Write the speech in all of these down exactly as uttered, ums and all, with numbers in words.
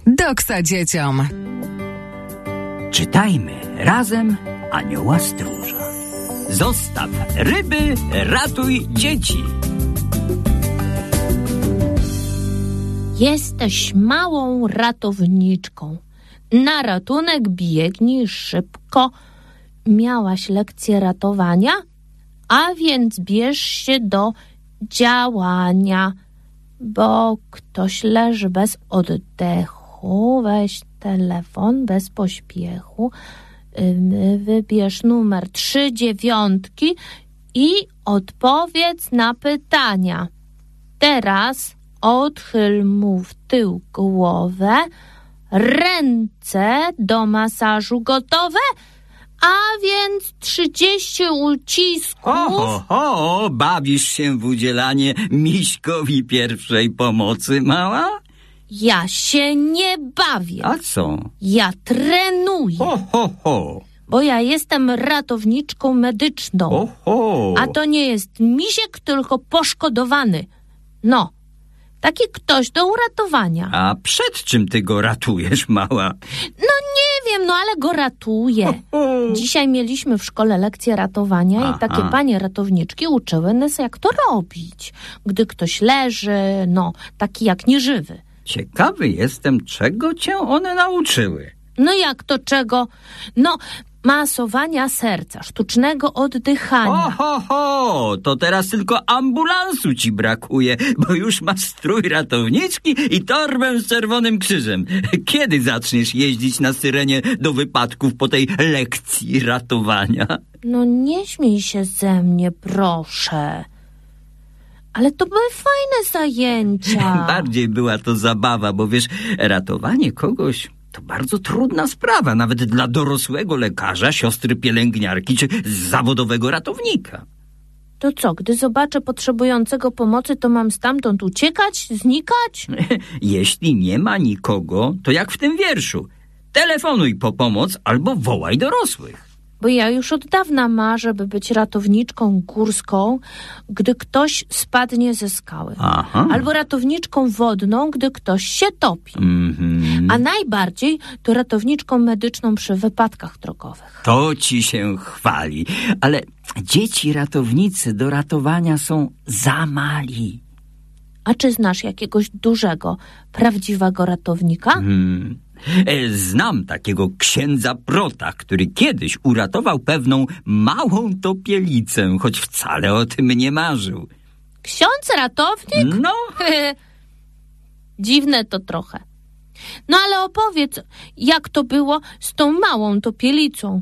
Doksa dzieciom. Czytajmy razem Anioła Stróża. Zostaw ryby, ratuj dzieci. Jesteś małą ratowniczką. Na ratunek biegnij szybko. Miałaś lekcję ratowania? A więc bierz się do działania. Bo ktoś leży bez oddechu. Weź telefon bez pośpiechu. Wybierz numer trzy dziewiątki i odpowiedz na pytania. Teraz odchyl mu w tył głowę. Ręce do masażu gotowe? A więc trzydzieści ucisków. Ho, ho, ho, bawisz się w udzielanie miśkowi pierwszej pomocy, mała? Ja się nie bawię. A co? Ja trenuję. Ho, ho, ho. Bo ja jestem ratowniczką medyczną. Ho, ho. A to nie jest misiek, tylko poszkodowany. No, taki ktoś do uratowania. A przed czym ty go ratujesz, mała? No nie wiem, no ale go ratuję. Ho, ho. Dzisiaj mieliśmy w szkole lekcję ratowania. Aha. I takie panie ratowniczki uczyły nas, jak to robić. Gdy ktoś leży, no, taki jak nieżywy. Ciekawy jestem, czego cię one nauczyły. No jak to czego? No, masowania serca, sztucznego oddychania. Ho, ho, ho, to teraz tylko ambulansu ci brakuje, bo już masz strój ratowniczki i torbę z czerwonym krzyżem. Kiedy zaczniesz jeździć na syrenie do wypadków po tej lekcji ratowania? No nie śmiej się ze mnie, proszę. Ale to były fajne zajęcia. Bardziej była to zabawa, bo wiesz, ratowanie kogoś to bardzo trudna sprawa, nawet dla dorosłego lekarza, siostry pielęgniarki czy zawodowego ratownika. To co, gdy zobaczę potrzebującego pomocy, to mam stamtąd uciekać, znikać? Jeśli nie ma nikogo, to jak w tym wierszu. Telefonuj po pomoc albo wołaj dorosłych. Bo ja już od dawna marzę, by być ratowniczką górską, gdy ktoś spadnie ze skały. Aha. Albo ratowniczką wodną, gdy ktoś się topi. Mm-hmm. A najbardziej to ratowniczką medyczną przy wypadkach drogowych. To ci się chwali. Ale dzieci ratownicy do ratowania są za mali. A czy znasz jakiegoś dużego, prawdziwego ratownika? Hmm. Znam takiego księdza Prota, który kiedyś uratował pewną małą topielicę, choć wcale o tym nie marzył. Ksiądz ratownik? No. Dziwne to trochę. No ale opowiedz, jak to było z tą małą topielicą.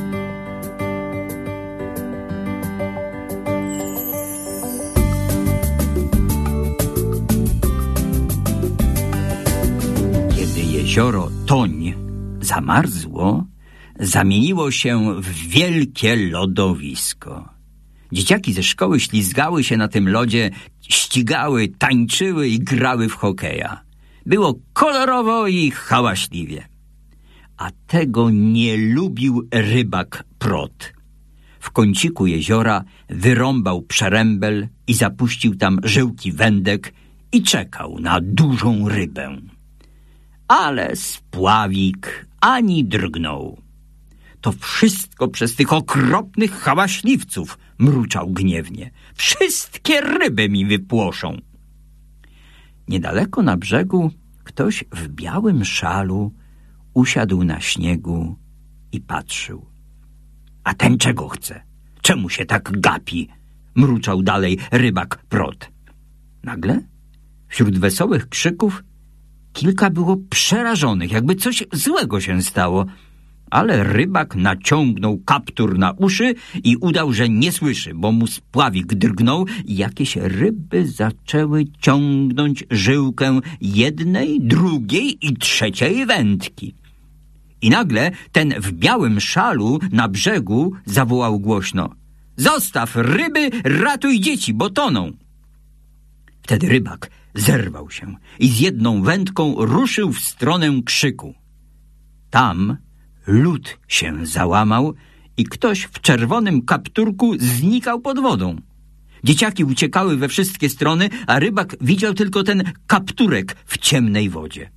Jezioro Toń zamarzło, zamieniło się w wielkie lodowisko. Dzieciaki ze szkoły ślizgały się na tym lodzie, ścigały, tańczyły i grały w hokeja. Było kolorowo i hałaśliwie. A tego nie lubił rybak Prot. W kąciku jeziora wyrąbał przerębel i zapuścił tam żyłki wędek i czekał na dużą rybę. Ale spławik ani drgnął. To wszystko przez tych okropnych hałaśliwców, mruczał gniewnie. Wszystkie ryby mi wypłoszą. Niedaleko na brzegu ktoś w białym szalu usiadł na śniegu i patrzył. A ten czego chce? Czemu się tak gapi? Mruczał dalej rybak Prot. Nagle wśród wesołych krzyków kilka było przerażonych, jakby coś złego się stało, ale rybak naciągnął kaptur na uszy i udał, że nie słyszy, bo mu spławik drgnął i jakieś ryby zaczęły ciągnąć żyłkę jednej, drugiej i trzeciej wędki. I nagle ten w białym szalu na brzegu zawołał głośno: „Zostaw ryby, ratuj dzieci, bo toną!” Wtedy rybak zerwał się i z jedną wędką ruszył w stronę krzyku. Tam lód się załamał i ktoś w czerwonym kapturku znikał pod wodą. Dzieciaki uciekały we wszystkie strony, a rybak widział tylko ten kapturek w ciemnej wodzie.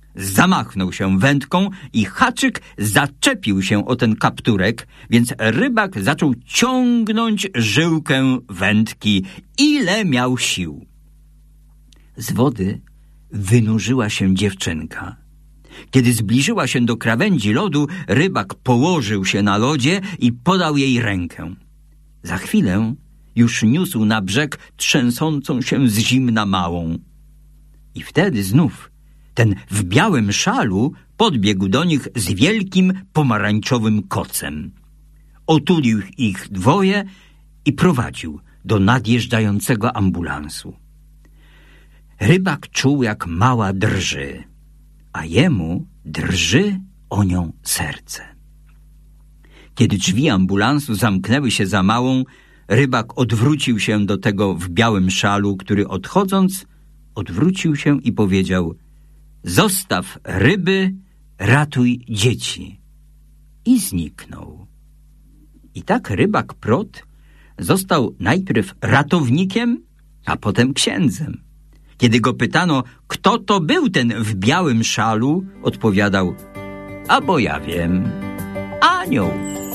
zamachnął się wędką i haczyk zaczepił się o ten kapturek, więc rybak zaczął ciągnąć żyłkę wędki, ile miał sił. Z wody wynurzyła się dziewczynka. Kiedy zbliżyła się do krawędzi lodu, rybak położył się na lodzie i podał jej rękę. Za chwilę już niósł na brzeg trzęsącą się z zimna małą. I wtedy znów ten w białym szalu podbiegł do nich z wielkim pomarańczowym kocem. Otulił ich dwoje i prowadził do nadjeżdżającego ambulansu. Rybak czuł, jak mała drży, a jemu drży o nią serce. Kiedy drzwi ambulansu zamknęły się za małą, rybak odwrócił się do tego w białym szalu, który odchodząc odwrócił się i powiedział: zostaw ryby, ratuj dzieci. I zniknął. I tak rybak Prot został najpierw ratownikiem, a potem księdzem. Kiedy go pytano, kto to był ten w białym szalu, odpowiadał: a bo ja wiem, anioł.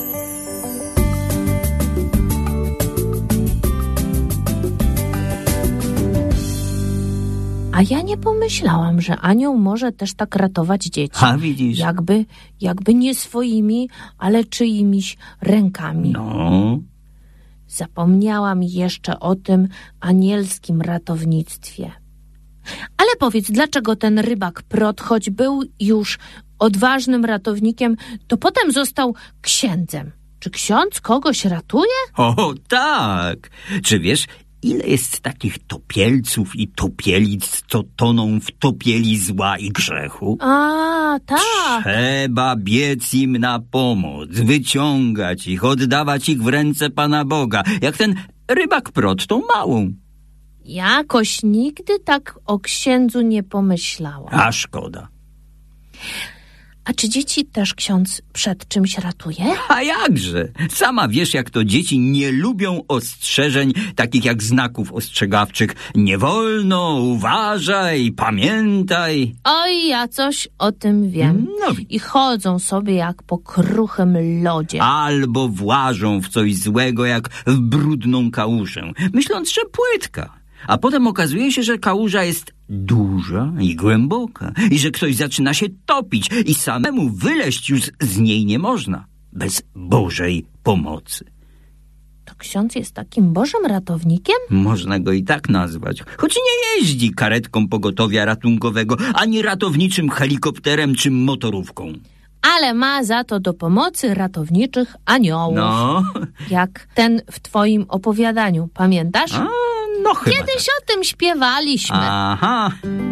A ja nie pomyślałam, że anioł może też tak ratować dzieci. A widzisz? Jakby, jakby nie swoimi, ale czyimiś rękami. No. Zapomniałam jeszcze o tym anielskim ratownictwie. Ale powiedz, dlaczego ten rybak Prot, choć był już odważnym ratownikiem, to potem został księdzem? Czy ksiądz kogoś ratuje? O tak! Czy wiesz, ile jest takich topielców i topielic, co toną w topieli zła i grzechu? A, tak. Trzeba biec im na pomoc, wyciągać ich, oddawać ich w ręce Pana Boga, jak ten rybak Prot tą małą. Jakoś nigdy tak o księdzu nie pomyślałam. A szkoda. A czy dzieci też ksiądz przed czymś ratuje? A jakże? Sama wiesz, jak to dzieci nie lubią ostrzeżeń, takich jak znaków ostrzegawczych. Nie wolno, uważaj, pamiętaj. Oj, ja coś o tym wiem. No. I chodzą sobie jak po kruchym lodzie. Albo włażą w coś złego, jak w brudną kałużę, myśląc, że płytka. A potem okazuje się, że kałuża jest duża i głęboka i że ktoś zaczyna się topić i samemu wyleźć już z niej nie można, bez Bożej pomocy. To ksiądz jest takim Bożym ratownikiem? Można go i tak nazwać, choć nie jeździ karetką pogotowia ratunkowego, ani ratowniczym helikopterem czy motorówką. Ale ma za to do pomocy ratowniczych aniołów. No. Jak ten w twoim opowiadaniu, pamiętasz? A, no chyba Kiedyś tak. o tym śpiewaliśmy. Aha.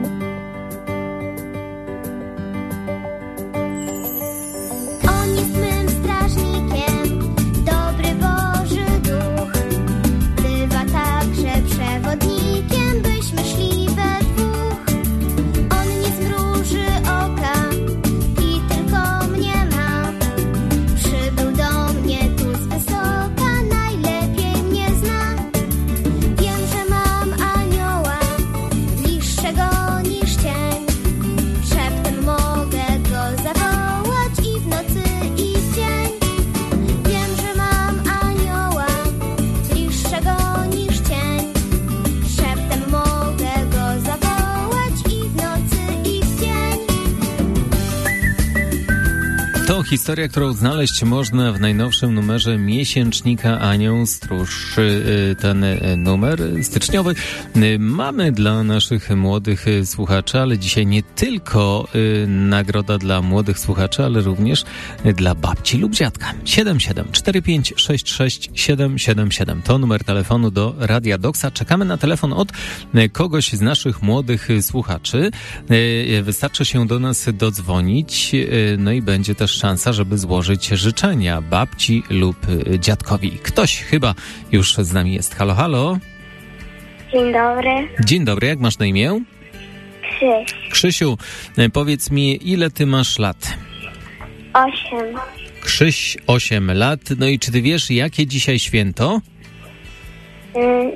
On jest mym strażnikiem, dobry Boży duch. Bywa także przewodnikiem, byśmy szli we dwóch. On nie zmruży oka i tylko mnie ma. Przybył do mnie tu z wysoka, najlepiej mnie zna. Wiem, że mam anioła, bliższego niż cień. Szeptem mogę go zawołać i w nocy, i w dzień. Wiem, że mam anioła, bliższego niż cień. Szeptem mogę go zawołać i w nocy, i w dzień. To historia, którą znaleźć można w najnowszym numerze miesięcznika Anioł Stróż. Ten numer styczniowy mamy dla naszych młodych słuchaczy, ale dzisiaj nie tylko nagroda dla młodych słuchaczy, ale również dla babci lub dziadka. siedem siedem cztery pięć sześć sześć siedem siedem siedem to numer telefonu do Radia Doksa. Czekamy na telefon od kogoś z naszych młodych słuchaczy. Wystarczy się do nas dodzwonić, no i będzie też szansa, żeby złożyć życzenia babci lub dziadkowi. Ktoś chyba już z nami jest. Halo, halo. Dzień dobry. Dzień dobry, jak masz na imię? Krzyś. Krzysiu, powiedz mi, ile ty masz lat? Osiem. Krzyś, osiem lat. No i czy ty wiesz, jakie dzisiaj święto? Mm,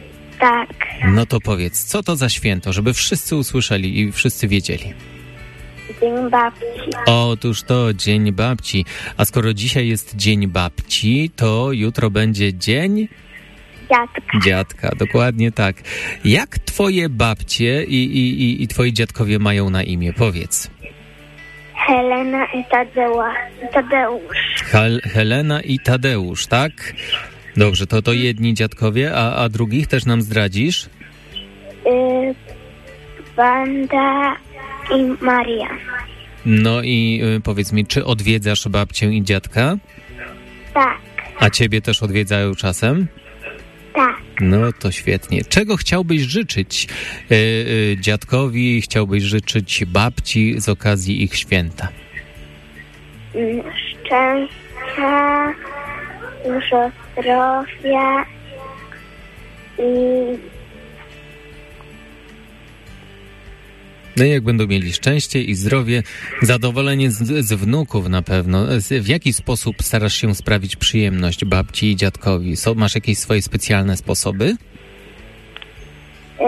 tak. No to powiedz, co to za święto, żeby wszyscy usłyszeli i wszyscy wiedzieli. Dzień Babci. Otóż to Dzień Babci. A skoro dzisiaj jest Dzień Babci, to jutro będzie Dzień Dziadka. Dziadka. Dokładnie tak. Jak twoje babcie i, i, i, i twoi dziadkowie mają na imię? Powiedz. Helena i Tadeła, Tadeusz. Hel- Helena i Tadeusz, tak? Dobrze, to to jedni dziadkowie, a, a drugich też nam zdradzisz? Y, Wanda i Maria. No i y, powiedz mi, czy odwiedzasz babcię i dziadka? Tak, A ciebie też odwiedzają czasem? tak. No to świetnie. Czego chciałbyś życzyć y, y, dziadkowi, chciałbyś życzyć babci z okazji ich święta? Mm, Szczęścia, dużo zdrowia i No i jak będą mieli szczęście i zdrowie, zadowolenie z, z wnuków na pewno. Z, w jaki sposób starasz się sprawić przyjemność babci i dziadkowi? So, masz jakieś swoje specjalne sposoby? y,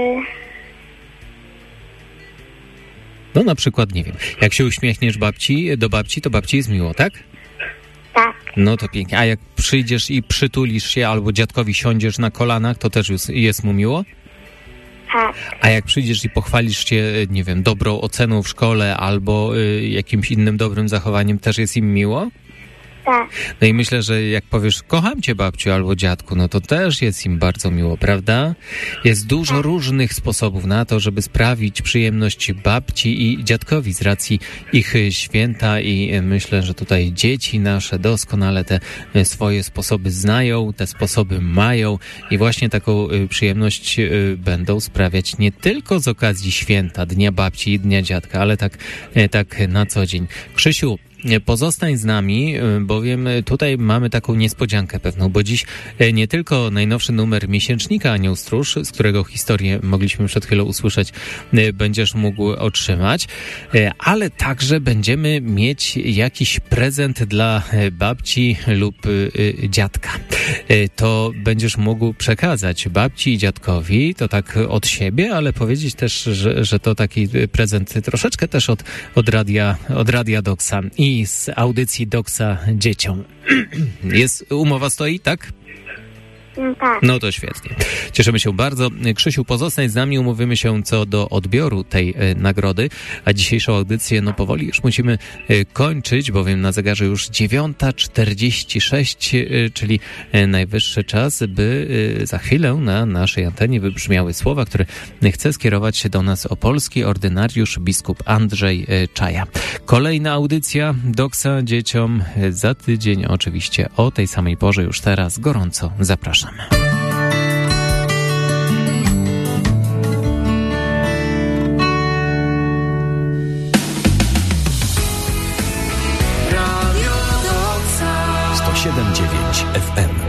No na przykład, nie wiem, jak się uśmiechniesz babci, do babci, to babci jest miło, tak? tak, No to pięknie. A jak przyjdziesz i przytulisz się albo dziadkowi siądziesz na kolanach, to też jest, jest mu miło? tak, A jak przyjdziesz i pochwalisz się, nie wiem, dobrą oceną w szkole albo y, jakimś innym dobrym zachowaniem, też jest im miło? tak, No i myślę, że jak powiesz, kocham cię babciu albo dziadku, no to też jest im bardzo miło, prawda? Jest dużo różnych sposobów na to, żeby sprawić przyjemność babci i dziadkowi z racji ich święta i myślę, że tutaj dzieci nasze doskonale te swoje sposoby znają, te sposoby mają i właśnie taką przyjemność będą sprawiać nie tylko z okazji święta, Dnia Babci i Dnia Dziadka, ale tak, tak na co dzień. Krzysiu, pozostań z nami, bowiem tutaj mamy taką niespodziankę pewną, bo dziś nie tylko najnowszy numer miesięcznika Anioł Stróż, z którego historię mogliśmy przed chwilą usłyszeć, będziesz mógł otrzymać, ale także będziemy mieć jakiś prezent dla babci lub dziadka. To będziesz mógł przekazać babci i dziadkowi, to tak od siebie, ale powiedzieć też, że, że to taki prezent troszeczkę też od, od, radia, od Radia Doksa i z audycji Doksa dzieciom. Jest, umowa stoi, tak? tak. No to świetnie. Cieszymy się bardzo. Krzysiu, pozostań z nami, umówimy się co do odbioru tej e, nagrody, a dzisiejszą audycję, no powoli już musimy e, kończyć, bowiem na zegarze już dziewiąta czterdzieści sześć, e, czyli e, najwyższy czas, by e, za chwilę na naszej antenie wybrzmiały słowa, które chce skierować się do nas opolski ordynariusz biskup Andrzej e, Czaja. Kolejna audycja Doksa dzieciom e, za tydzień, oczywiście o tej samej porze, już teraz gorąco zapraszam. sto siedem przecinek dziewięć F M.